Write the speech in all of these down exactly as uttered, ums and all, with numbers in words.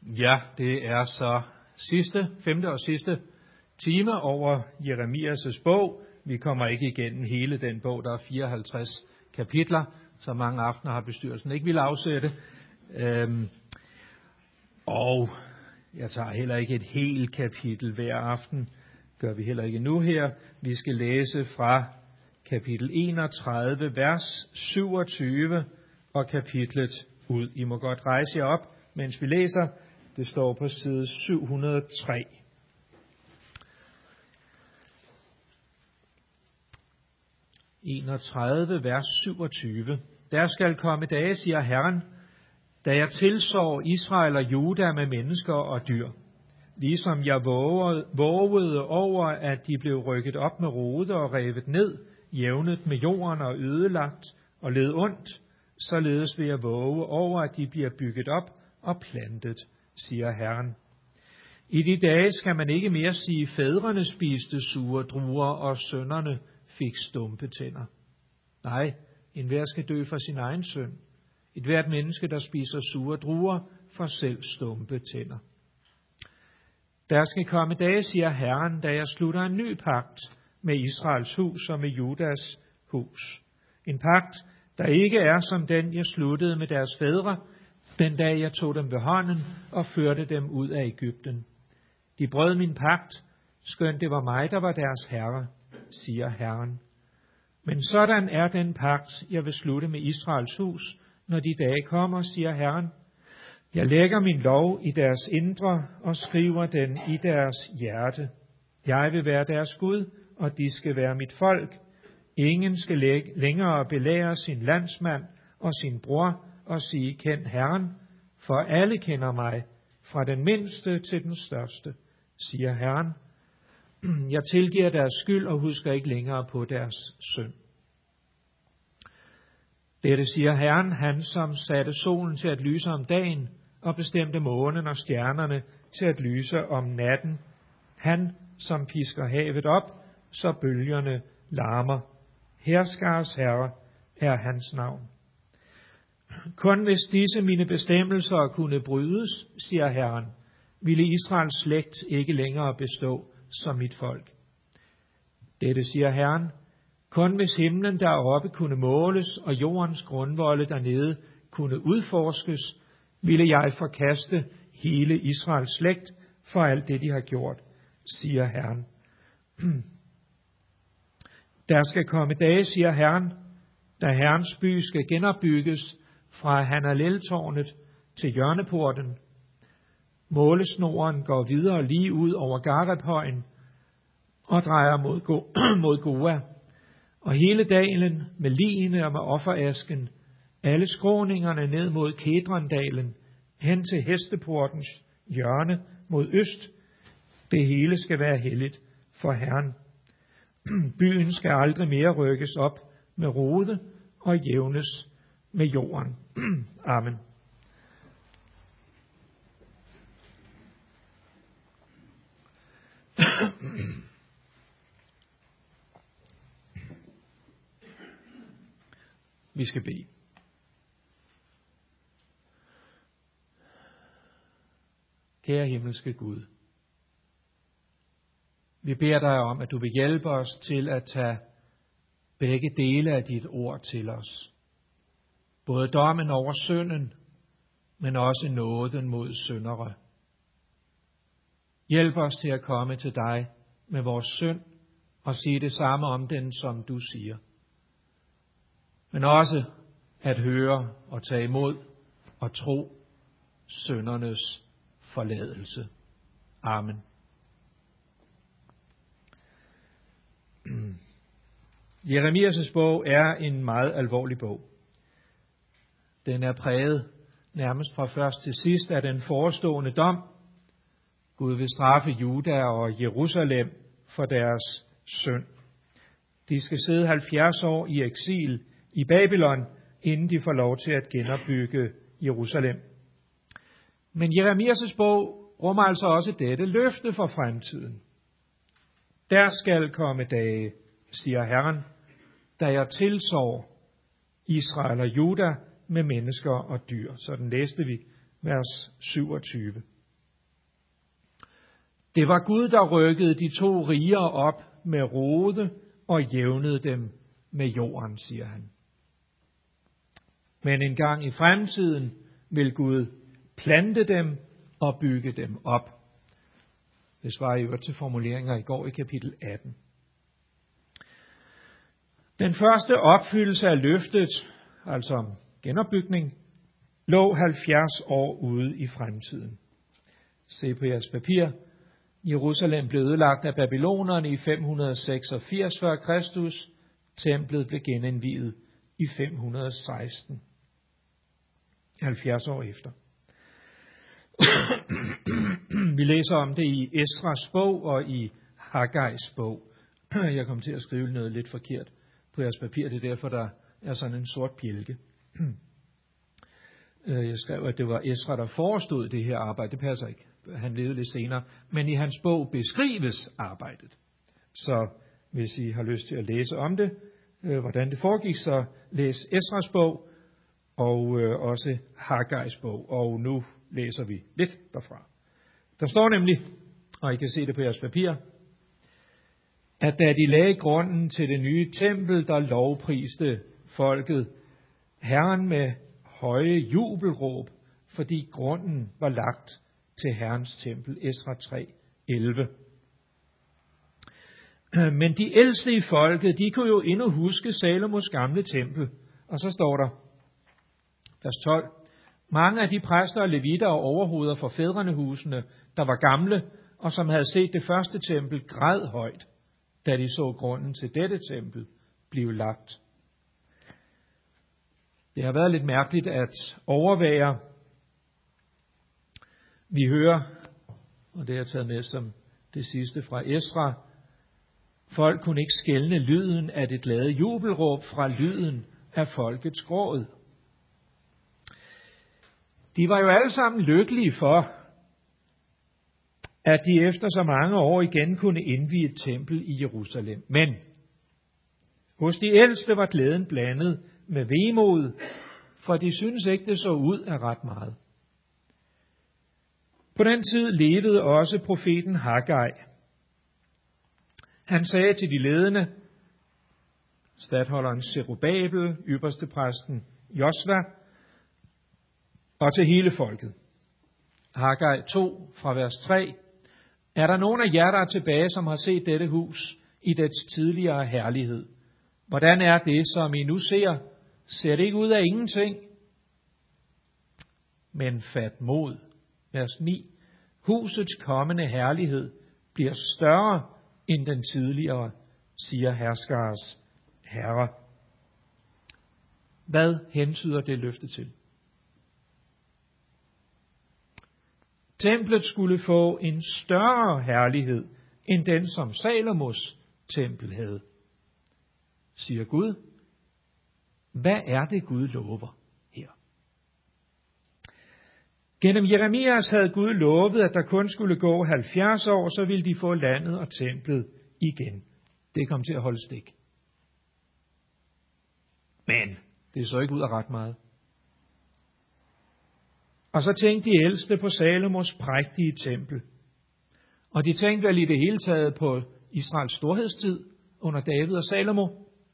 Ja, det er så sidste, femte og sidste time over Jeremias' bog. Vi kommer ikke igennem hele den bog, der er fireoghalvtreds kapitler, så mange aftener har bestyrelsen ikke vil afsætte. Øhm, og jeg tager heller ikke et helt kapitel hver aften, gør vi heller ikke nu her. Vi skal læse fra kapitel enogtredive, vers syvogtyve og kapitlet ud. I må godt rejse jer op, mens vi læser. Det står på side syv hundrede og tre. enogtredive, vers syvogtyve. Der skal komme dage, siger Herren, da jeg tilsår Israel og Juda med mennesker og dyr. Ligesom jeg vågede, vågede over, at de blev rykket op med rode og revet ned, jævnet med jorden og ødelagt og led ondt, således vil jeg våge over, at de bliver bygget op og plantet, siger Herren. I de dage skal man ikke mere sige, fædrene spiste sure druer, og sønnerne fik stumpe tænder. Nej, enhver skal dø for sin egen synd. Et hvert menneske, der spiser sure druer, får selv stumpe tænder. Der skal komme dage, siger Herren, da jeg slutter en ny pagt med Israels hus og med Judas hus. En pagt, der ikke er som den, jeg sluttede med deres fædre, den dag jeg tog dem ved hånden og førte dem ud af Egypten. De brød min pagt, skønt det var mig, der var deres herre, siger Herren. Men sådan er den pagt, jeg vil slutte med Israels hus, når de dage kommer, siger Herren. Jeg lægger min lov i deres indre og skriver den i deres hjerte. Jeg vil være deres Gud, og de skal være mit folk. Ingen skal længere belære sin landsmand og sin bror og sige, kend Herren, for alle kender mig, fra den mindste til den største, siger Herren. Jeg tilgiver deres skyld og husker ikke længere på deres synd. Dette siger Herren, han som satte solen til at lyse om dagen og bestemte månen og stjernerne til at lyse om natten. Han som pisker havet op, så bølgerne larmer. Herskars herre er hans navn. Kun hvis disse mine bestemmelser kunne brydes, siger Herren, ville Israels slægt ikke længere bestå som mit folk. Dette siger Herren, kun hvis himlen deroppe kunne måles, og jordens grundvolde dernede kunne udforskes, ville jeg forkaste hele Israels slægt for alt det, de har gjort, siger Herren. Der skal komme dage, siger Herren, da Herrens by skal genopbygges fra Hanalel-tårnet til hjørneporten. Målesnoren går videre lige ud over Gareb-højen og drejer mod, Go- mod Goa. Og hele dalen med ligene og med offerasken, alle skråningerne ned mod Kedrondalen, hen til hesteportens hjørne mod øst, det hele skal være helligt for Herren. Byen skal aldrig mere rykkes op med rode og jævnes med jorden. Amen. Vi skal bede. Kære himmelske Gud, vi beder dig om, at du vil hjælpe os til at tage begge dele af dit ord til os. Både dommen over synden, men også nåden mod syndere. Hjælp os til at komme til dig med vores synd og sige det samme om den, som du siger. Men også at høre og tage imod og tro syndernes forladelse. Amen. Jeremias' bog er en meget alvorlig bog. Den er præget nærmest fra først til sidst af den forestående dom. Gud vil straffe Juda og Jerusalem for deres synd. De skal sidde halvfjerds år i eksil i Babylon, inden de får lov til at genopbygge Jerusalem. Men Jeremias' bog rummer altså også dette løfte for fremtiden. Der skal komme dage, siger Herren, da jeg tilsår Israel og Juda med mennesker og dyr. Sådan læste vi vers syvogtyve. Det var Gud, der rykkede de to riger op med rode og jævnede dem med jorden, siger han. Men en gang i fremtiden vil Gud plante dem og bygge dem op. Det svarer jo til formuleringer i går i kapitel atten. Den første opfyldelse af løftet, altså genopbygning, lå halvfjerds år ude i fremtiden. Se på jeres papir. Jerusalem blev ødelagt af babylonerne i fem hundrede seksogfirs før Kristus. Templet blev genindviet i fem hundrede seksten. halvfjerds år efter. Vi læser om det i Esras bog og i Haggais bog. Jeg kom til at skrive noget lidt forkert på jeres papir. Det er derfor, der er sådan en sort bjælke. Jeg skrev, at det var Esra, der forestod det her arbejde. Det passer ikke. Han levede lidt senere. Men i hans bog beskrives arbejdet. Så hvis I har lyst til at læse om det, hvordan det foregik, så læs Esras bog og også Haggais bog. Og nu læser vi lidt derfra. Der står nemlig, og I kan se det på jeres papir, at da de lagde grunden til det nye tempel, der lovpriste folket Herren med høje jubelråb, fordi grunden var lagt til Herrens tempel. Esra tre elleve. Men de ældste i folket, de kunne jo endnu huske Salomos gamle tempel. Og så står der, vers tolv, mange af de præster og levitter og overhoveder for fædrenehusene, der var gamle, og som havde set det første tempel, græd højt, da de så grunden til dette tempel blive lagt. Det har været lidt mærkeligt at overvære. Vi hører, og det har jeg taget med som det sidste fra Esra, folk kunne ikke skelne lyden af det glade jubelråb fra lyden af folkets gråd. De var jo alle sammen lykkelige for, at de efter så mange år igen kunne indvie et tempel i Jerusalem. Men hos de ældste var glæden blandet med vemod, for de syntes ikke, det så ud af ret meget. På den tid levede også profeten Haggai. Han sagde til de ledende, statholderen Zerubabel, ypperstepræsten Josva, og til hele folket. Haggai to fra vers tre. Er der nogen af jer, der er tilbage, som har set dette hus i dets tidligere herlighed? Hvordan er det, som I nu ser? Ser det ikke ud af ingenting? Men fat mod. Vers ni. Husets kommende herlighed bliver større end den tidligere, siger herskares herre. Hvad hentyder det løfte til? Templet skulle få en større herlighed end den, som Salomos tempel havde, siger Gud. Hvad er det, Gud lover her? Gennem Jeremias havde Gud lovet, at der kun skulle gå halvfjerds år, så ville de få landet og templet igen. Det kom til at holde stik. Men det så ikke ud af ret meget. Og så tænkte de ældste på Salomos prægtige tempel. Og de tænkte vel i det hele taget på Israels storhedstid under David og Salomo.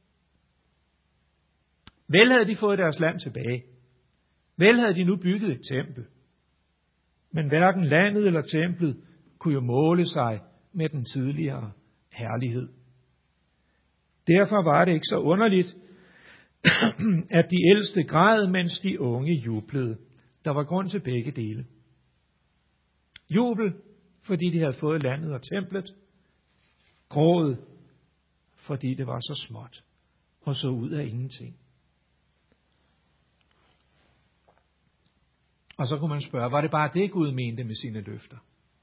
Vel havde de fået deres land tilbage. Vel havde de nu bygget et tempel. Men hverken landet eller templet kunne jo måle sig med den tidligere herlighed. Derfor var det ikke så underligt, at de ældste græd, mens de unge jublede. Der var grund til begge dele. Jubel, fordi de havde fået landet og templet. Gråd, fordi det var så småt og så ud af ingenting. Og så kunne man spørge, var det bare det, Gud mente med sine løfter?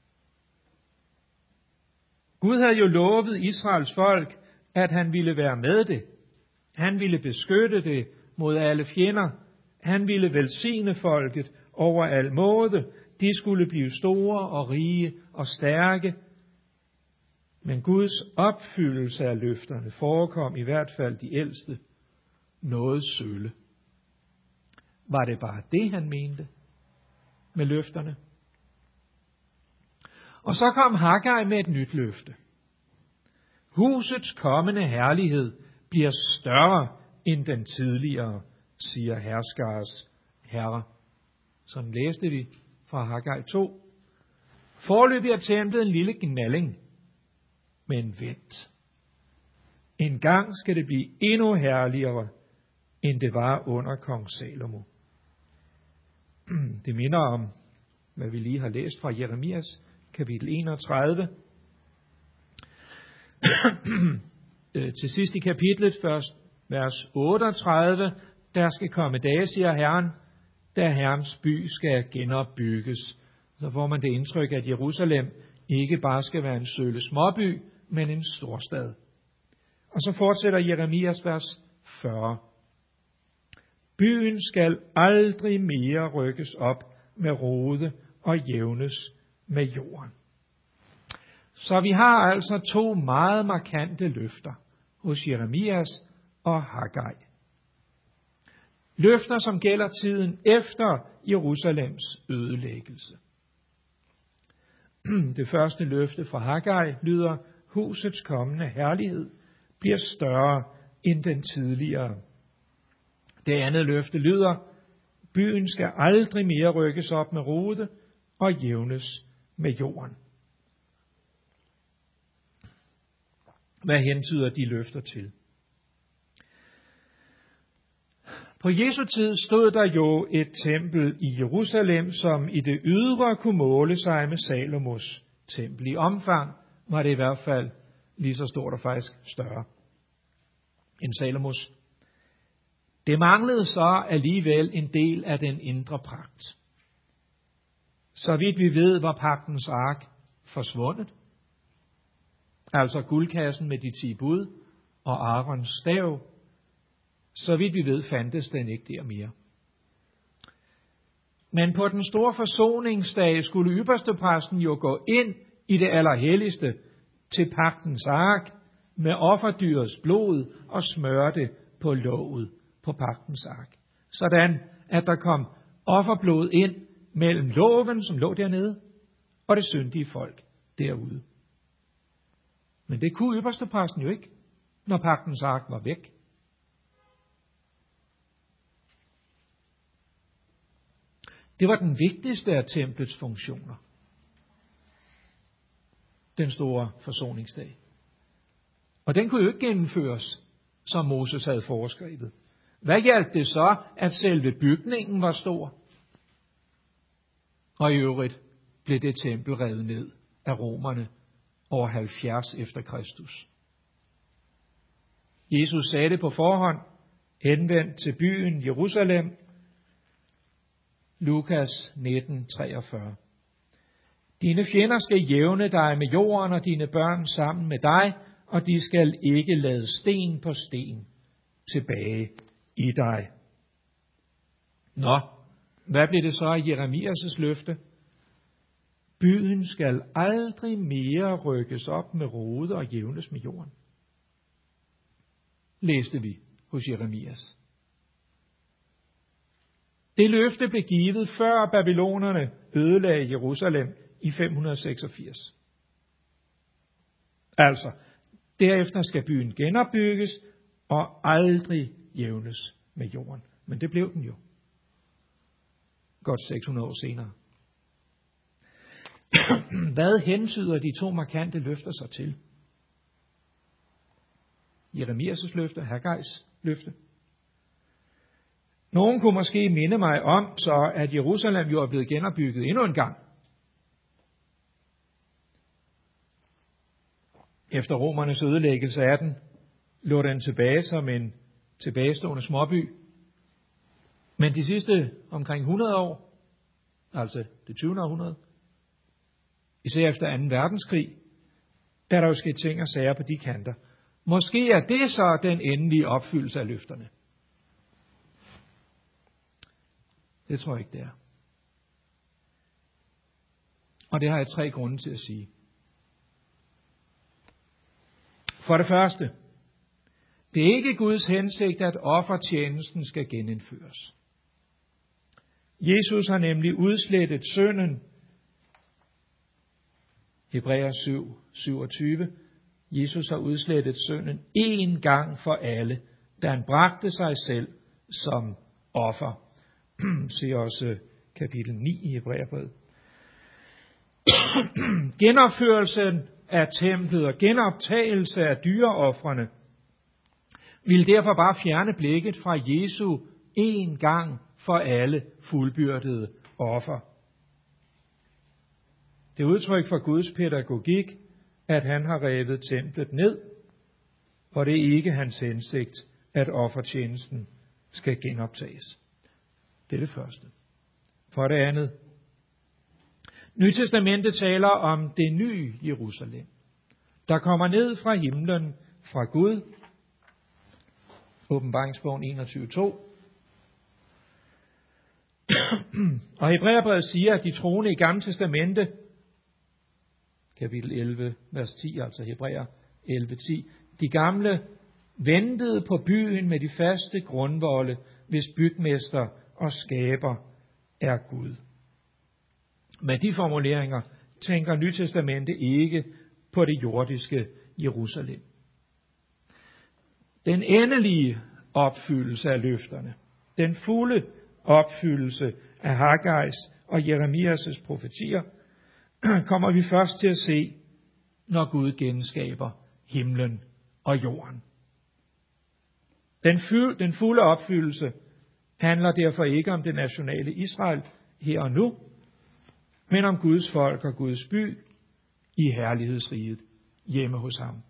Gud havde jo lovet Israels folk, at han ville være med det. Han ville beskytte det mod alle fjender. Han ville velsigne folket over al måde. De skulle blive store og rige og stærke. Men Guds opfyldelse af løfterne forekom i hvert fald de ældste noget sølle. Var det bare det, han mente med løfterne? Og så kom Haggai med et nyt løfte. Husets kommende herlighed bliver større end den tidligere, siger herskers herre. Sådan læste vi fra Haggai to. Foreløbig er templet en lille gnalling, men vent. En gang skal det blive endnu herligere, end det var under kong Salomo. Det minder om, hvad vi lige har læst fra Jeremias, kapitel enogtredive. Til sidst i kapitlet, først vers otteogtredive, der skal komme dage, siger Herren, da Herrens by skal genopbygges. Så får man det indtryk, at Jerusalem ikke bare skal være en sølle småby, men en storstad. Og så fortsætter Jeremias vers fyrre. Byen skal aldrig mere rykkes op med rode og jævnes med jorden. Så vi har altså to meget markante løfter hos Jeremias og Haggai. Løfter, som gælder tiden efter Jerusalems ødelæggelse. Det første løfte fra Haggai lyder, husets kommende herlighed bliver større end den tidligere. Det andet løfte lyder, byen skal aldrig mere rykkes op med rode og jævnes med jorden. Hvad hentyder de løfter til? På Jesu tid stod der jo et tempel i Jerusalem, som i det ydre kunne måle sig med Salomos tempel. I omfang var det i hvert fald lige så stort og faktisk større end Salomos. Det manglede så alligevel en del af den indre pagt. Så vidt vi ved, var pagtens ark forsvundet. Altså guldkassen med de ti bud og Aarons stav. Så vidt vi ved, fandtes den ikke der mere. Men på den store forsoningsdag skulle ypperstepræsten jo gå ind i det allerhelligste til pagtens ark med offerdyrets blod og smøre det på låget på pagtens ark. Sådan, at der kom offerblod ind mellem loven, som lå dernede, og det syndige folk derude. Men det kunne ypperstepræsten jo ikke, når pagtens ark var væk. Det var den vigtigste af templets funktioner. Den store forsoningsdag. Og den kunne jo ikke gennemføres, som Moses havde foreskrevet. Hvad hjalp det så, at selve bygningen var stor? Og i øvrigt blev det tempel revet ned af romerne år halvfjerds efter Kristus. Jesus sagde det på forhånd, henvendt til byen Jerusalem, Lukas nitten treogfyrre. Dine fjender skal jævne dig med jorden og dine børn sammen med dig, og de skal ikke lade sten på sten tilbage i dig. Nå, hvad blev det så af Jeremias' løfte? Byen skal aldrig mere rykkes op med rode og jævnes med jorden. Læste vi hos Jeremias. Det løfte blev givet, før babylonerne ødelagde Jerusalem i fem hundrede seksogfirs. Altså, derefter skal byen genopbygges og aldrig jævnes med jorden. Men det blev den jo. Godt seks hundrede år senere. Hvad hentyder de to markante løfter så til? Jeremias' løfte, Haggais løfte. Nogen kunne måske minde mig om, så at Jerusalem jo er blevet genopbygget endnu en gang. Efter romernes ødelæggelse af den, lå den tilbage som en tilbagestående småby. Men de sidste omkring hundrede år, altså det tyvende århundrede, især efter anden verdenskrig, er der jo sket ting og sager på de kanter. Måske er det så den endelige opfyldelse af løfterne. Det tror jeg ikke, det er. Og det har jeg tre grunde til at sige. For det første, det er ikke Guds hensigt, at offertjenesten skal genindføres. Jesus har nemlig udslettet synden Hebræer syv, syvogtyve. Jesus har udslettet synden én gang for alle, da han bragte sig selv som offer. Se også kapitel ni i Hebræerbrevet. Genopførelsen af templet og genoptagelse af dyreofrene vil derfor bare fjerne blikket fra Jesu en gang for alle fuldbyrdede offer. Det er udtryk for Guds pædagogik, at han har revet templet ned, og det er ikke hans hensigt, at offertjenesten skal genoptages. Det er det første. For det andet, Nytestamentet taler om det nye Jerusalem, der kommer ned fra himlen fra Gud. Åbenbaringsbogen enogtyve to. Og Hebræerbrevet siger, at de troende i Gamle Testamente, kapitel elleve, vers ti, altså Hebræer elleve, ti, de gamle ventede på byen med de faste grundvolde, hvis bygmester og skaber er Gud. Med de formuleringer tænker Nytestamentet ikke på det jordiske Jerusalem. Den endelige opfyldelse af løfterne, den fulde opfyldelse af Haggais og Jeremias' profetier, kommer vi først til at se, når Gud genskaber himlen og jorden. Den, fu- den fulde opfyldelse handler derfor ikke om det nationale Israel her og nu, men om Guds folk og Guds by i herlighedsriget hjemme hos ham.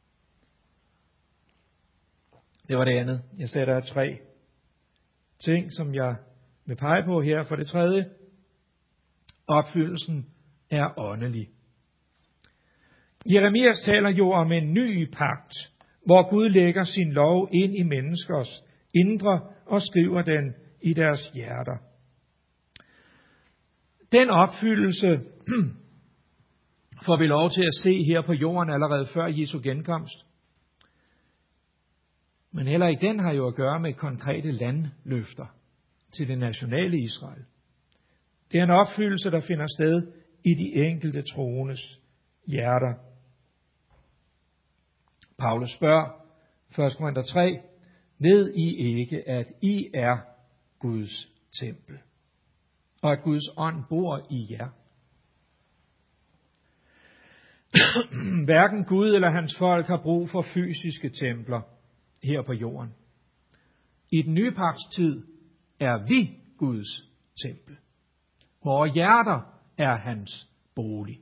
Det var det andet. Jeg sætter tre ting, som jeg vil pege på her. For det tredje, opfyldelsen er åndelig. Jeremias taler jo om en ny pagt, hvor Gud lægger sin lov ind i menneskers indre og skriver den i deres hjerter. Den opfyldelse får vi lov til at se her på jorden allerede før Jesu genkomst. Men heller ikke den har jo at gøre med konkrete landløfter til det nationale Israel. Det er en opfyldelse, der finder sted i de enkelte troendes hjerter. Paulus spørger, første Korinther tre, ved I ikke, at I er Guds tempel, og at Guds ånd bor i jer? Hverken Gud eller hans folk har brug for fysiske templer her på jorden. I den nye pagts tid er vi Guds tempel. Vores hjerter er hans bolig.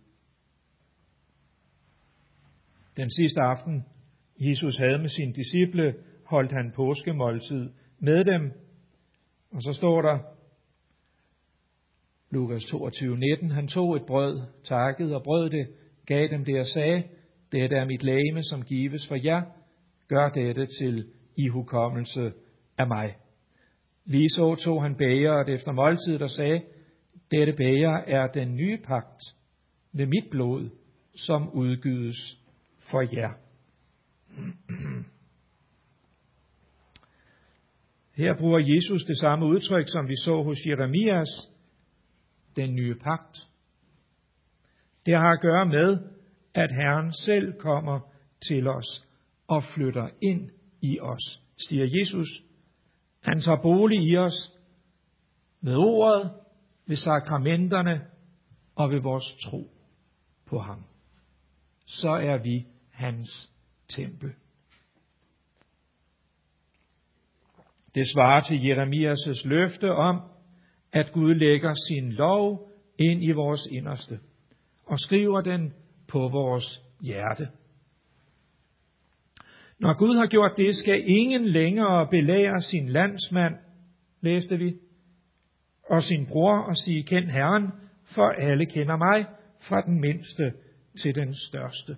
Den sidste aften, Jesus havde med sine disciple, holdt han påskemåltid med dem. Og så står der, Lukas toogtyve nitten, han tog et brød, takkede og brød det, gav dem det og sagde, dette er mit legeme, som gives for jer. Gør dette til ihukommelse af mig. Ligeså tog han bægeret efter måltidet og sagde, dette bæger er den nye pagt ved mit blod, som udgydes for jer. Her bruger Jesus det samme udtryk, som vi så hos Jeremias, den nye pagt. Det har at gøre med, at Herren selv kommer til os og flytter ind i os, siger Jesus. Han tager bolig i os ved ordet, ved sakramenterne og ved vores tro på ham. Så er vi hans tempel. Det svarer til Jeremias' løfte om, at Gud lægger sin lov ind i vores inderste og skriver den på vores hjerte. Når Gud har gjort det, skal ingen længere belære sin landsmand, læste vi, og sin bror og sige, kend Herren, for alle kender mig, fra den mindste til den største.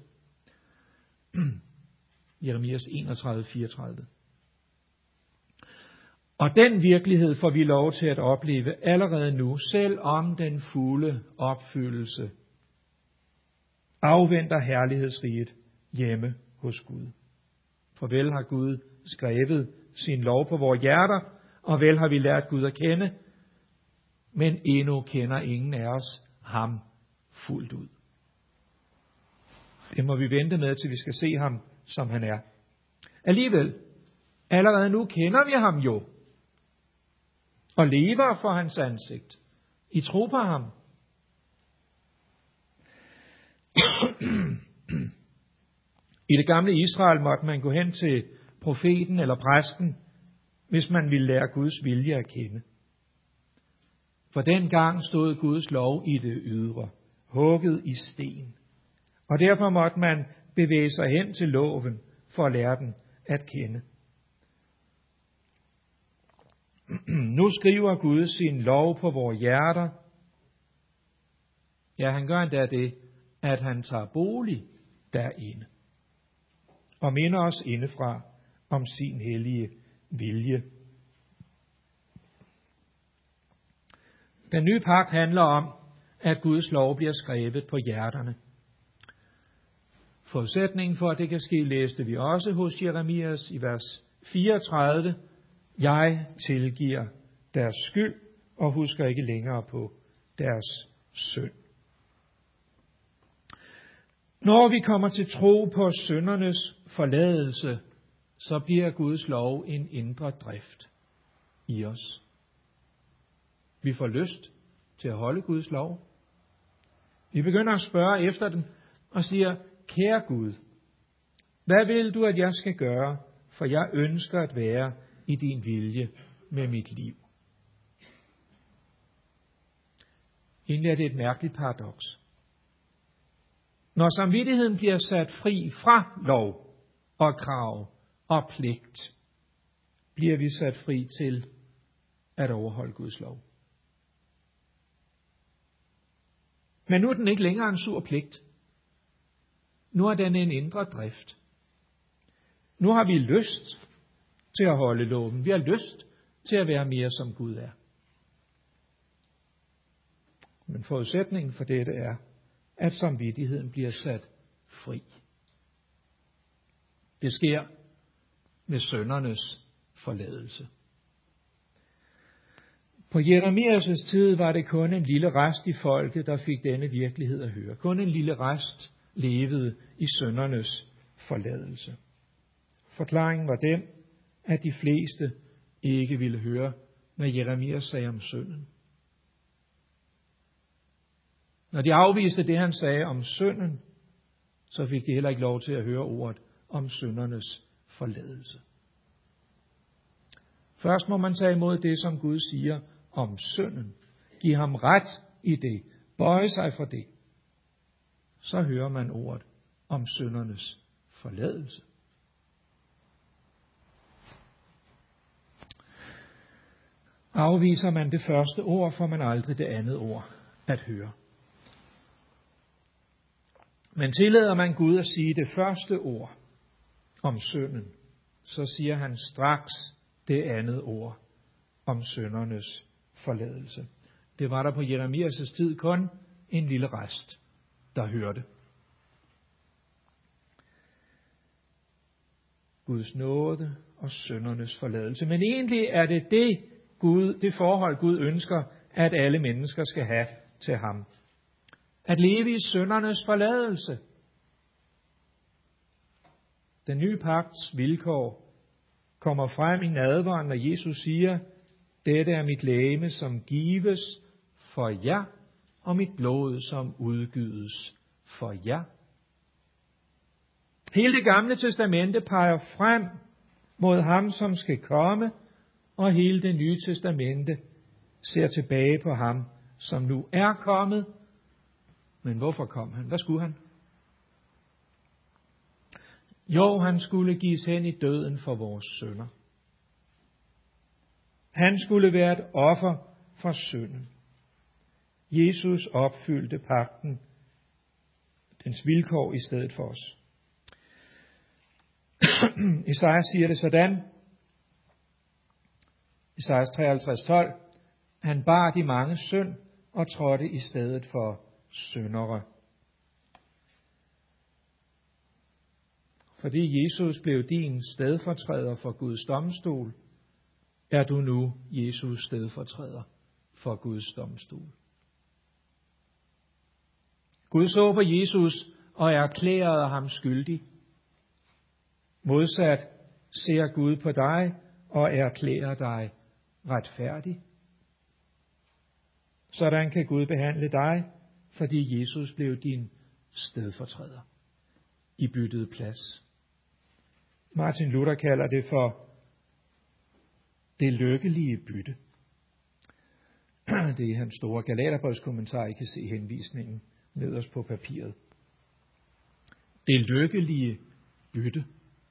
Jeremias enogtredive fireogtredive. Og den virkelighed får vi lov til at opleve allerede nu, selv om den fulde opfyldelse afventer herlighedsriget hjemme hos Gud. For vel har Gud skrevet sin lov på vores hjerter, og vel har vi lært Gud at kende, men endnu kender ingen af os ham fuldt ud. Det må vi vente med, til vi skal se ham, som han er. Alligevel, allerede nu kender vi ham jo, og lever for hans ansigt. I tro på ham. I det gamle Israel måtte man gå hen til profeten eller præsten, hvis man ville lære Guds vilje at kende. For dengang stod Guds lov i det ydre, hugget i sten. Og derfor måtte man bevæge sig hen til loven for at lære den at kende. Nu skriver Gud sin lov på vores hjerter. Ja, han gør endda det, at han tager bolig derinde og minder os indefra om sin hellige vilje. Den nye pagt handler om, at Guds lov bliver skrevet på hjerterne. Forudsætningen for, at det kan ske, læste vi også hos Jeremias i vers fireogtredive. Jeg tilgiver deres skyld og husker ikke længere på deres synd. Når vi kommer til tro på syndernes forladelse, så bliver Guds lov en indre drift i os. Vi får lyst til at holde Guds lov. Vi begynder at spørge efter den og siger, kære Gud, hvad vil du, at jeg skal gøre, for jeg ønsker at være i din vilje med mit liv. Egentlig er det et mærkeligt paradoks. Når samvittigheden bliver sat fri fra lov og krav og pligt, bliver vi sat fri til at overholde Guds lov. Men nu er den ikke længere en sur pligt. Nu er den en indre drift. Nu har vi lyst til at holde loven. Vi har lyst til at være mere som Gud er. Men forudsætningen for dette er, at samvittigheden bliver sat fri. Det sker med syndernes forladelse. På Jeremias' tid var det kun en lille rest i folket, der fik denne virkelighed at høre. Kun en lille rest levede i syndernes forladelse. Forklaringen var den, at de fleste ikke ville høre, hvad Jeremias sagde om synden. Når de afviste det, han sagde om synden, så fik de heller ikke lov til at høre ordet om syndernes forladelse. Først må man tage imod det, som Gud siger om synden. Giv ham ret i det. Bøje sig for det. Så hører man ordet om syndernes forladelse. Afviser man det første ord, får man aldrig det andet ord at høre. Men tillader man Gud at sige det første ord om synden, så siger han straks det andet ord om syndernes forladelse. Det var der på Jeremias' tid kun en lille rest, der hørte. Guds nåde og syndernes forladelse. Men egentlig er det det, Gud, det forhold Gud ønsker, at alle mennesker skal have til ham. At leve i syndernes forladelse. Den nye pagts vilkår kommer frem i nadveren, når Jesus siger, dette er mit legeme, som gives for jer, og mit blod, som udgydes for jer. Hele det gamle testamente peger frem mod ham, som skal komme, og hele det nye testamente ser tilbage på ham, som nu er kommet. Men hvorfor kom han? Hvad skulle han? Jo, han skulle gives hen i døden for vores synder. Han skulle være et offer for synden. Jesus opfyldte pagten, dens vilkår i stedet for os. Esajas siger det sådan, Esajas treoghalvtreds tolv, han bar de mange synd og trådte i stedet for syndere. Fordi Jesus blev din stedfortræder for Guds domstol, er du nu Jesus stedfortræder for Guds domstol. Gud så på Jesus og erklærede ham skyldig. Modsat ser Gud på dig og erklærer dig retfærdig. Sådan kan Gud behandle dig, fordi Jesus blev din stedfortræder i byttede plads. Martin Luther kalder det for det lykkelige bytte. Det er hans store Galaterbrevskommentar, I kan se henvisningen nederst på papiret. Det lykkelige bytte.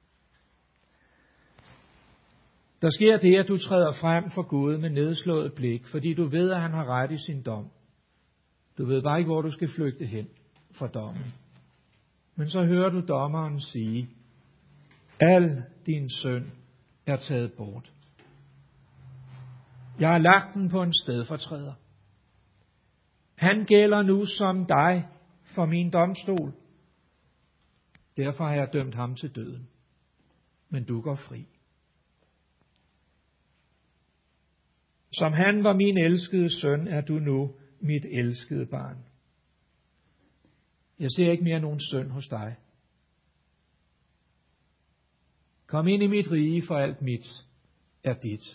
Der sker det, at du træder frem for Gud med nedslået blik, fordi du ved, at han har ret i sin dom. Du ved bare ikke, hvor du skal flygte hen fra dommen. Men så hører du dommeren sige, al din synd er taget bort. Jeg har lagt den på en stedfortræder. Han gælder nu som dig for min domstol. Derfor har jeg dømt ham til døden. Men du går fri. Som han var min elskede søn, er du nu mit elskede barn. Jeg ser ikke mere nogen synd hos dig. Kom ind i mit rige, for alt mit er dit.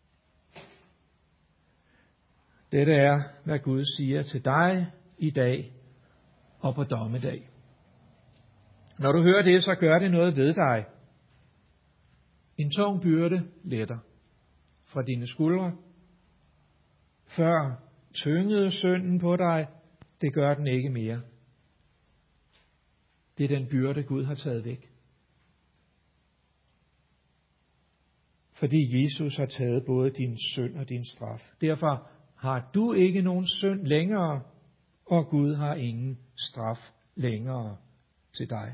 Dette er, hvad Gud siger til dig i dag og på dommedag. Når du hører det, så gør det noget ved dig. En tung byrde letter fra dine skuldre. Før tyngede synden på dig, det gør den ikke mere. Det er den byrde, Gud har taget væk. Fordi Jesus har taget både din synd og din straf. Derfor har du ikke nogen synd længere, og Gud har ingen straf længere til dig.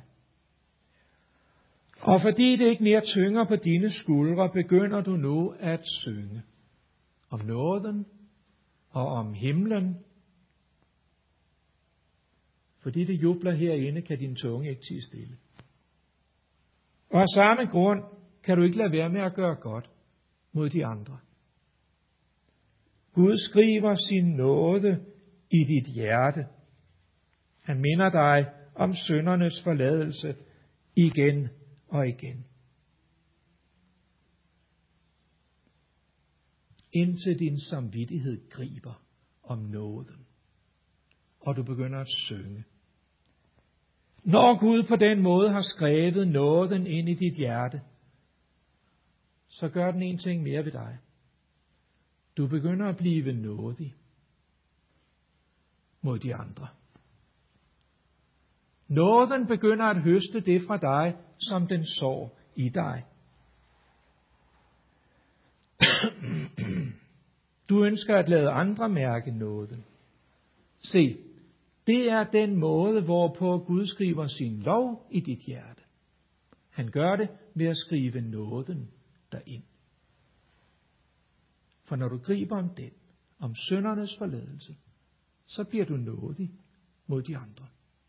Og fordi det ikke mere tynger på dine skuldre, begynder du nu at synge om nåden og om himlen. Fordi det jubler herinde, kan din tunge ikke tie stille. Og af samme grund kan du ikke lade være med at gøre godt mod de andre. Gud skriver sin nåde i dit hjerte. Han minder dig om syndernes forladelse igen og igen. Indtil din samvittighed griber om nåden, og du begynder at synge. Når Gud på den måde har skrevet nåden ind i dit hjerte, så gør den en ting mere ved dig. Du begynder at blive nådig mod de andre. Nåden begynder at høste det fra dig, som den sår i dig. Du ønsker at lade andre mærke nåden. Se, det er den måde, hvorpå Gud skriver sin lov i dit hjerte. Han gør det ved at skrive nåden derind. For når du griber om den, om syndernes forladelse, så bliver du nådig mod de andre.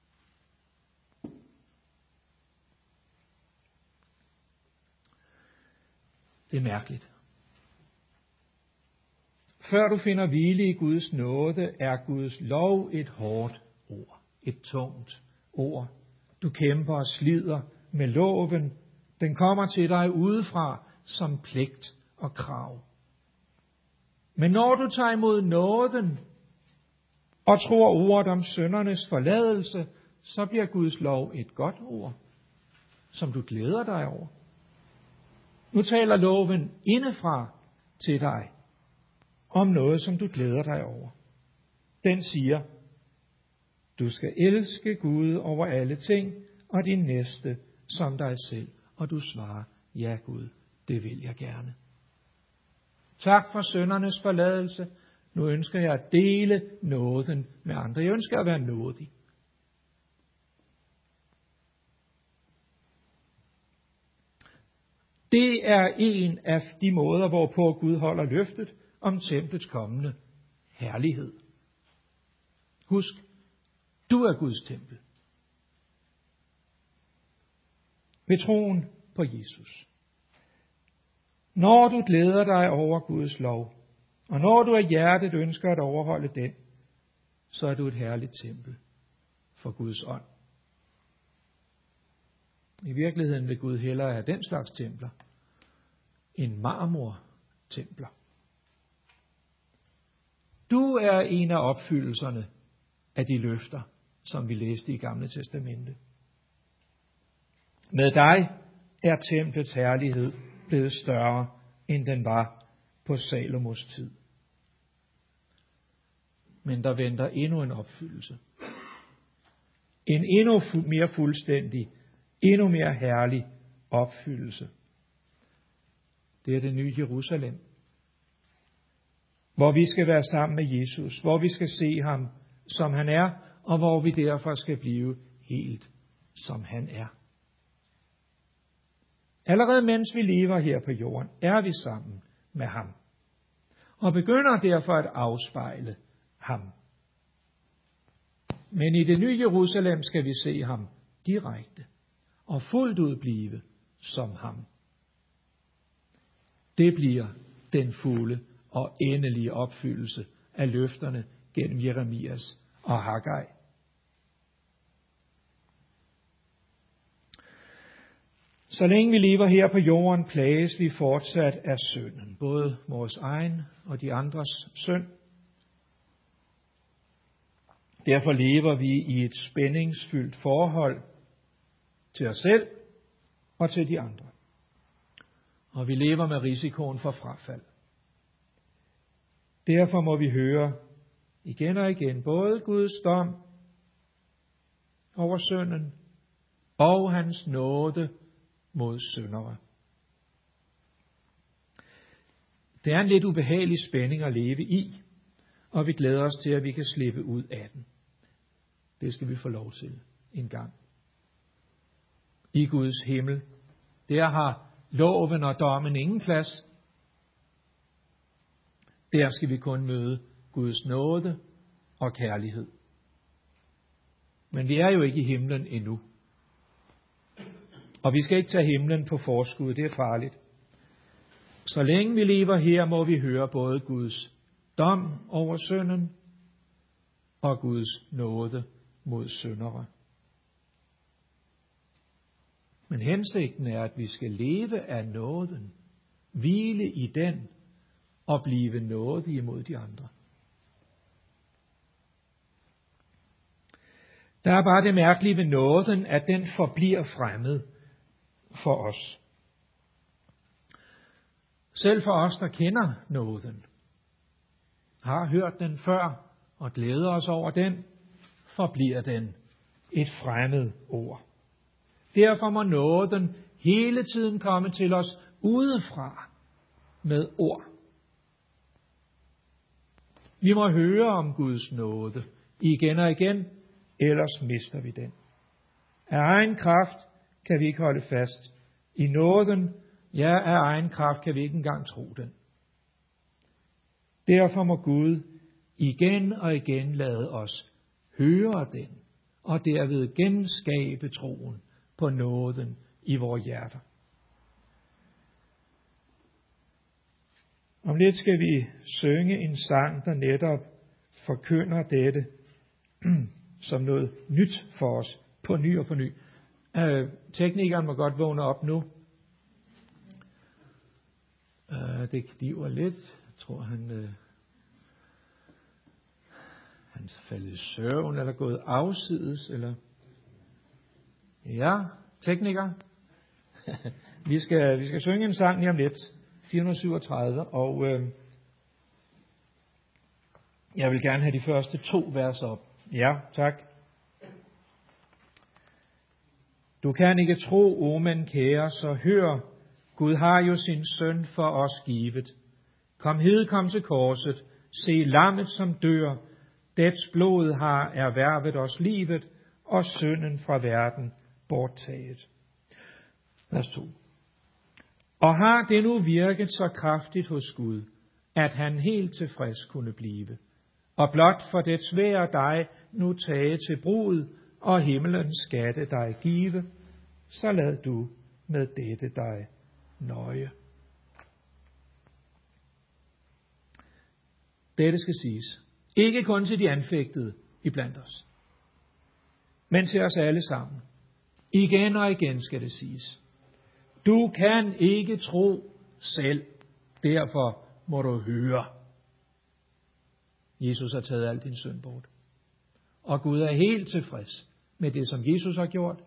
Det er mærkeligt. Før du finder hvile i Guds nåde, er Guds lov et hårdt ord, et tungt ord. Du kæmper og slider med loven. Den kommer til dig udefra som pligt og krav. Men når du tager imod nåden og tror ordet om syndernes forladelse, så bliver Guds lov et godt ord, som du glæder dig over. Nu taler loven indefra til dig om noget, som du glæder dig over. Den siger, du skal elske Gud over alle ting, og din næste som dig selv. Og du svarer, ja Gud, det vil jeg gerne. Tak for syndernes forladelse. Nu ønsker jeg at dele nåden med andre. Jeg ønsker at være nådig. Det er en af de måder, hvorpå Gud holder løftet om templets kommende herlighed. Husk, du er Guds tempel. Ved troen på Jesus. Når du glæder dig over Guds lov, og når du af hjertet ønsker at overholde den, så er du et herligt tempel for Guds ånd. I virkeligheden vil Gud hellere have den slags templer end marmortempler. Du er en af opfyldelserne af de løfter, som vi læste i Gamle Testamente. Med dig er templets herlighed blevet større, end den var på Salomos tid. Men der venter endnu en opfyldelse. En endnu mere fuldstændig, endnu mere herlig opfyldelse. Det er det nye Jerusalem, hvor vi skal være sammen med Jesus, hvor vi skal se ham, som han er, og hvor vi derfor skal blive helt, som han er. Allerede mens vi lever her på jorden, er vi sammen med ham, og begynder derfor at afspejle ham. Men i det nye Jerusalem skal vi se ham direkte og fuldt ud blive som ham. Det bliver den fulde og endelige opfyldelse af løfterne gennem Jeremias og Haggai. Så længe vi lever her på jorden, plages vi fortsat af synden, både vores egen og de andres synd. Derfor lever vi i et spændingsfyldt forhold til os selv og til de andre. Og vi lever med risikoen for frafald. Derfor må vi høre igen og igen både Guds dom over synden og hans nåde mod syndere. Det er en lidt ubehagelig spænding at leve i, og vi glæder os til, at vi kan slippe ud af den. Det skal vi få lov til en gang. I Guds himmel, der har loven og dommen ingen plads. Der skal vi kun møde Guds nåde og kærlighed. Men vi er jo ikke i himlen endnu. Og vi skal ikke tage himlen på forskud, det er farligt. Så længe vi lever her, må vi høre både Guds dom over synden og Guds nåde mod syndere. Men hensigten er, at vi skal leve af nåden, hvile i den og blive nådige mod de andre. Der er bare det mærkelige ved nåden, at den forbliver fremmed for os. Selv for os, der kender nåden, har hørt den før og glæder os over den, forbliver den et fremmed ord. Derfor må nåden hele tiden komme til os udefra med ord. Vi må høre om Guds nåde igen og igen, ellers mister vi den. Af egen kraft kan vi ikke holde fast i nåden, ja, af egen kraft kan vi ikke engang tro den. Derfor må Gud igen og igen lade os høre den, og derved genskabe troen på nåden i vores hjerter. Om lidt skal vi synge en sang, der netop forkynder dette som noget nyt for os, på ny og på ny. Øh, teknikeren må godt vågne op nu. Øh, det kniver lidt. Jeg tror, han, øh, han er faldet i søvn, eller gået afsides, eller... Ja, tekniker. vi, skal, vi skal synge en sang lige om lidt. fire hundrede syvogtredive, og øh, jeg vil gerne have de første to vers op. Ja, tak. Du kan ikke tro, o men kære, så hør, Gud har jo sin søn for os givet. Kom hed, kom til korset, se lammet som dør, dets blod har erhvervet os livet, og synden fra verden borttaget. Vers to. Og har det nu virket så kraftigt hos Gud, at han helt tilfreds kunne blive, og blot for det svære dig nu tage til brud, og himmelens skatte dig give, så lad du med dette dig nøje. Dette skal siges, ikke kun til de anfægtede iblandt os, men til os alle sammen. Igen og igen skal det siges. Du kan ikke tro selv, derfor må du høre. Jesus har taget al din synd bort. Og Gud er helt tilfreds med det, som Jesus har gjort.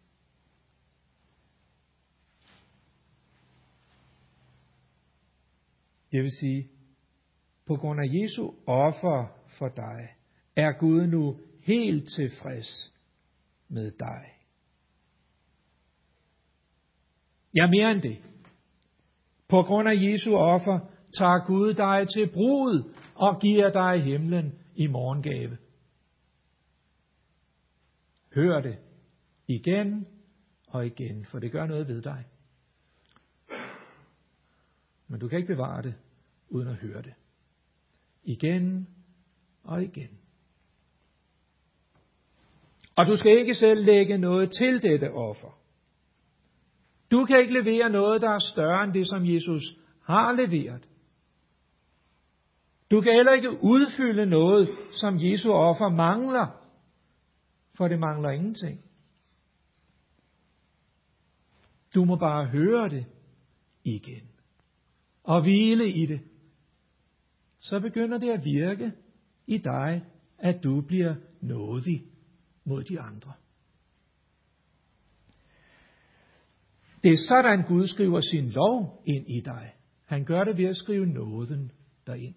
Det vil sige, på grund af Jesu offer for dig, er Gud nu helt tilfreds med dig. Ja, mere end det. På grund af Jesu offer tager Gud dig til brud og giver dig himlen i morgengave. Hør det igen og igen, for det gør noget ved dig. Men du kan ikke bevare det uden at høre det. Igen og igen. Og du skal ikke selv lægge noget til dette offer. Du kan ikke levere noget, der er større end det, som Jesus har leveret. Du kan heller ikke udfylde noget, som Jesu offer mangler, for det mangler ingenting. Du må bare høre det igen og hvile i det. Så begynder det at virke i dig, at du bliver nådig mod de andre. Det er sådan, Gud skriver sin lov ind i dig. Han gør det ved at skrive nåden derind.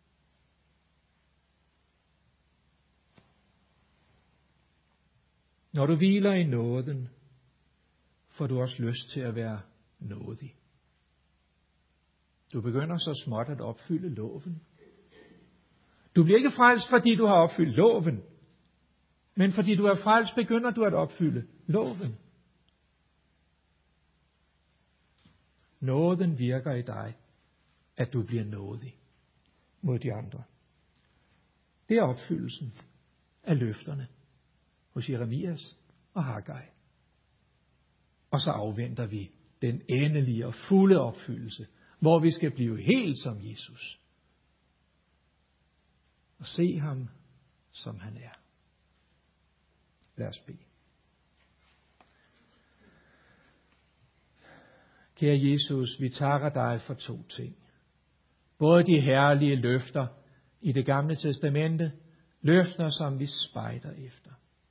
Når du hviler i nåden, får du også lyst til at være nådig. Du begynder så småt at opfylde loven. Du bliver ikke frelst, fordi du har opfyldt loven, men fordi du er frelst, begynder du at opfylde loven. Nåden virker i dig, at du bliver nådig mod de andre. Det er opfyldelsen af løfterne hos Jeremias og Haggai. Og så afventer vi den endelige og fulde opfyldelse, hvor vi skal blive helt som Jesus. Og se ham, som han er. Lad os bede. Kære Jesus, vi takker dig for to ting. Både de herlige løfter i det gamle testamente, løfter som vi spejder efter.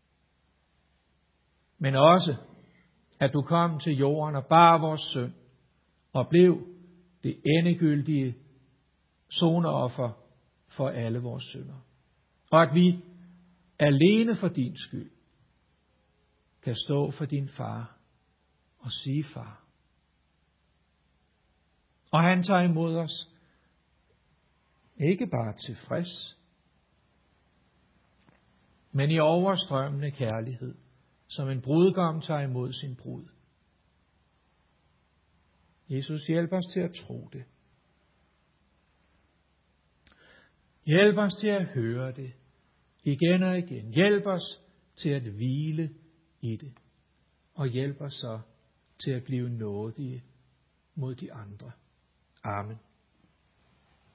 Men også, at du kom til jorden og bar vores synd, og blev det endegyldige soneoffer for alle vores synder. Og at vi alene for din skyld kan stå for din far og sige far. Og han tager imod os ikke bare tilfreds, men i overstrømmende kærlighed, som en brudgom tager imod sin brud. Jesus, hjælp os til at tro det. Hjælp os til at høre det igen og igen. Hjælp os til at hvile i det. Og hjælp os så til at blive nådige mod de andre. Amen.